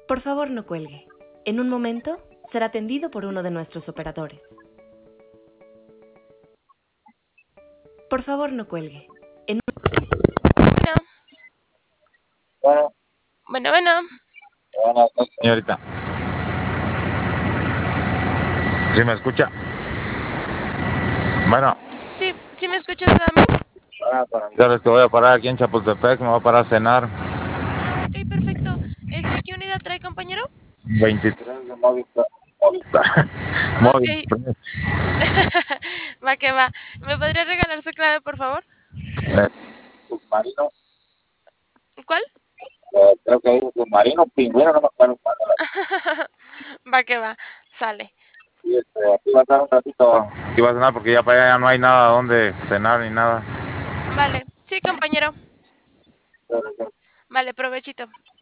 Por favor, no cuelgue. En un momento será atendido por uno de nuestros operadores. Por favor, no cuelgue. Bueno, Bueno, bueno. buenas noches, señorita. ¿Sí me escucha? Bueno, ¿Sí me escuchas a mí? para avisarles que voy a parar aquí en Chapultepec, me voy a parar a cenar. Ok, perfecto. ¿Qué unidad trae, compañero? 23 de Movistar. Ok. Movistar. Va que va. ¿Me podría regalar su clave, por favor? Submarino. ¿Cuál? Creo que dice submarino, pingüino, no me acuerdo. Va que va. Sale. Sí, aquí va a estar un ratito. Aquí va a cenar porque ya para allá ya no hay nada donde cenar ni nada. Vale. Sí, compañero. Vale, provechito.